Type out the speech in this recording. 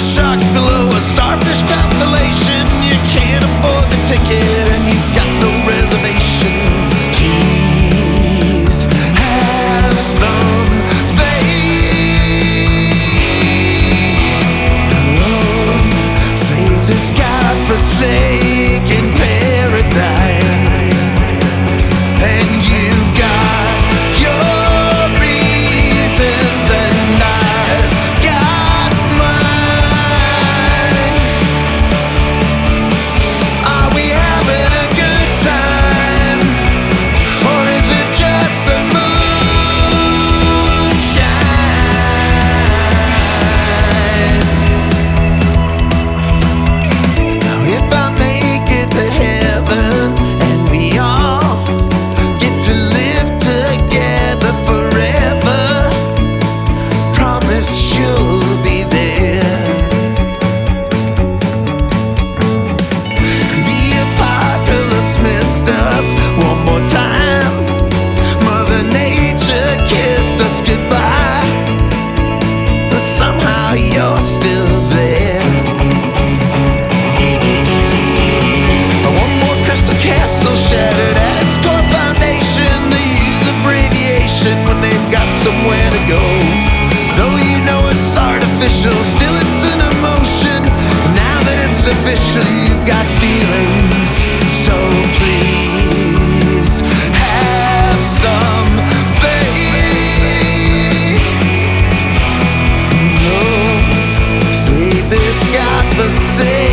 sharks below a starfish constellation. You can't afford the ticket and you've got no reservations. Please have some faith. Oh, save this godforsaken paradise. And you've got your reasons and I've got mine. Are we having a good time? Or is it just the moonshine? Now if I make it to heaven and we all get to live together forever, promise you'll be there. The apocalypse missed us one more time. Mother Nature kissed us goodbye, but somehow you're still there. One more crystal castle shattered at its core foundation. They use abbreviation when they've got somewhere to go. Though you know it's artificial, still it's an emotion. Now that it's official, you've got feelings. So please have some faith. No, save this godforsaken